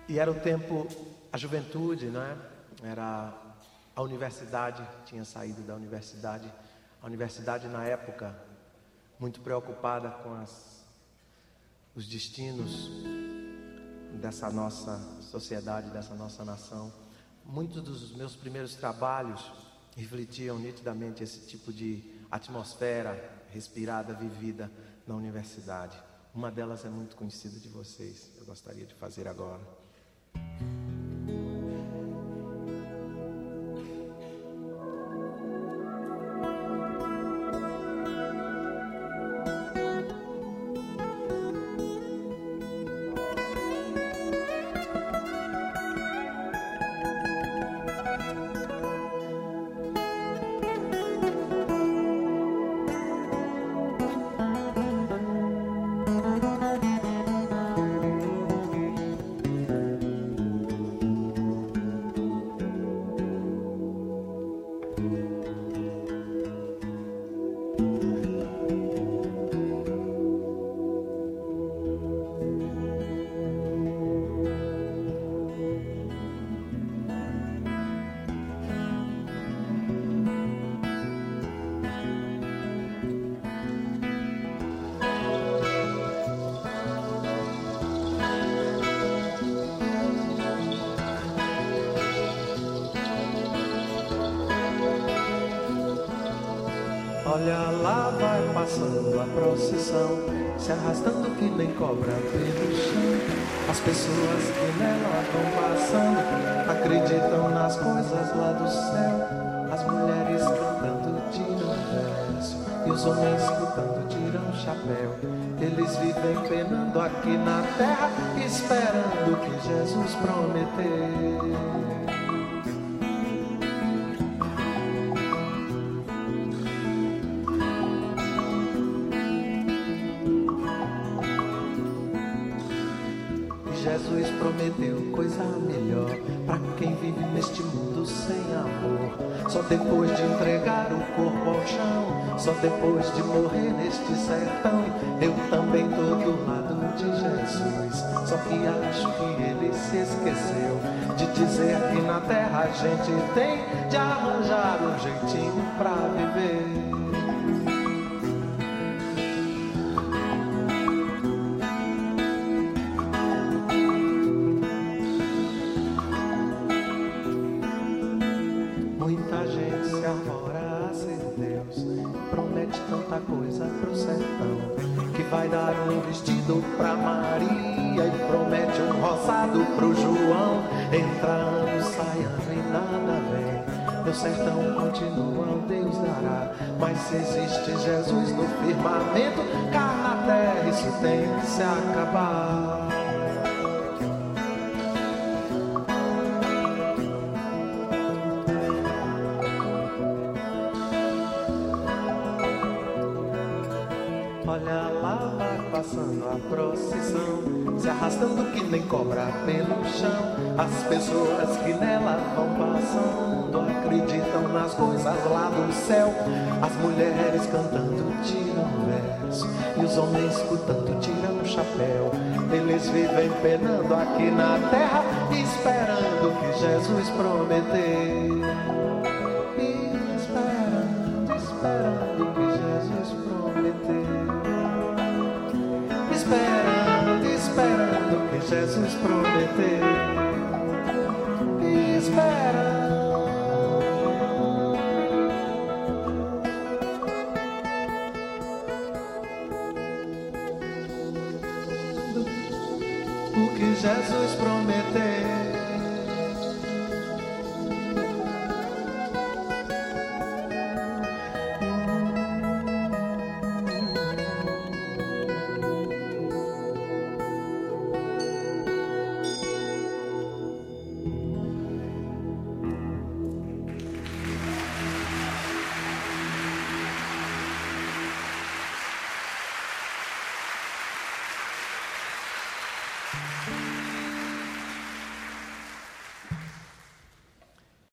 E era o tempo, a juventude, né? Era a universidade, tinha saído da universidade. A universidade na época, muito preocupada com os destinos dessa nossa sociedade, dessa nossa nação. Muitos dos meus primeiros trabalhos refletiam nitidamente esse tipo de atmosfera respirada, vivida na universidade. Uma delas é muito conhecida de vocês, eu gostaria de fazer agora. Olha lá vai passando a procissão, se arrastando que nem cobra pelo chão. As pessoas que nela vão passando acreditam nas coisas lá do céu. As mulheres cantando tiram verso e os homens escutando tiram chapéu. Eles vivem penando aqui na terra, esperando o que Jesus prometeu. Jesus prometeu coisa melhor pra quem vive neste mundo sem amor. Só depois de entregar o corpo ao chão, só depois de morrer neste sertão, eu também tô do lado de Jesus. Só que acho que ele se esqueceu de dizer que na terra a gente tem de arranjar um jeitinho pra viver. Muita gente se arvora a ser Deus, promete tanta coisa pro sertão, que vai dar um vestido pra Maria e promete um roçado pro João. Entra ano, sai ano e nada vem, meu sertão continua, Deus dará. Mas se existe Jesus no firmamento, cá na terra isso tem que se acabar. Olha lá vai passando a procissão, se arrastando que nem cobra pelo chão. As pessoas que nela vão passando acreditam nas coisas lá do céu. As mulheres cantando tiram verso e os homens escutando tiram chapéu. Eles vivem penando aqui na terra, esperando o que Jesus prometeu. Esperando o que Jesus prometeu. Esperando o que Jesus prometeu. Esperando o que Jesus prometeu.